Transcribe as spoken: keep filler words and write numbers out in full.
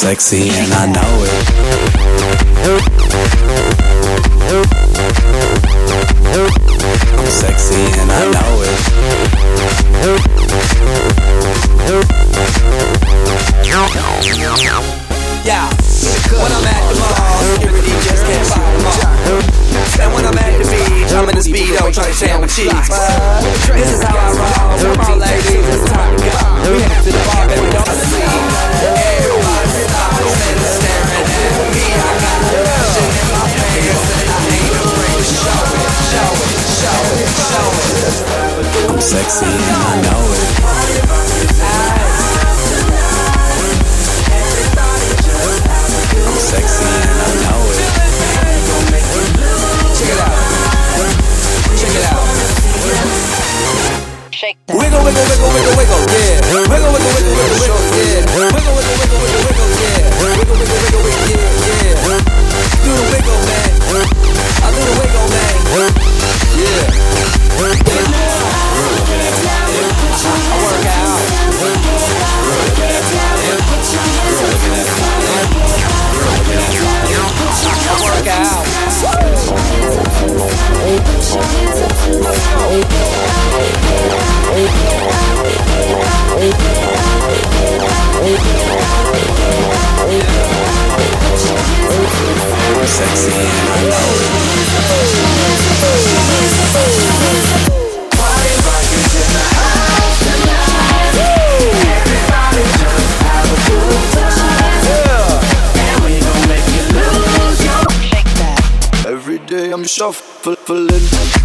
sexy and I know it. I'm sexy and I know it. Yeah, when I'm at the mall, security just can't find them all. And when I'm at the beach, I'm in the Speedo trying to tan my cheeks. This is how I roll. Come on, ladies, it's time to go. We head to the bar, baby, don't sleep. Everybody stops and is staring at me. I got a lotion in my pants and I ain't afraid to show it, show it, show it, show it. I'm sexy and I know it. I'm sexy and I know it. Check it out. Check it out. Shake that. Wiggle, wiggle, wiggle, wiggle, wiggle, yeah. Wiggle, wiggle, wiggle, wiggle, wiggle, yeah. Wiggle, wiggle, wiggle, wiggle, wiggle, yeah. Wiggle, wiggle, wiggle, wiggle, yeah, yeah. Do the wiggle, man. I do the wiggle, man. Yeah. I work out. I work out. I'm sexy and I know it. Party rockers in the house tonight. Everybody just have a good time. Yeah. And we gon' make you lose your. Shake that. Every day I'm shuffling.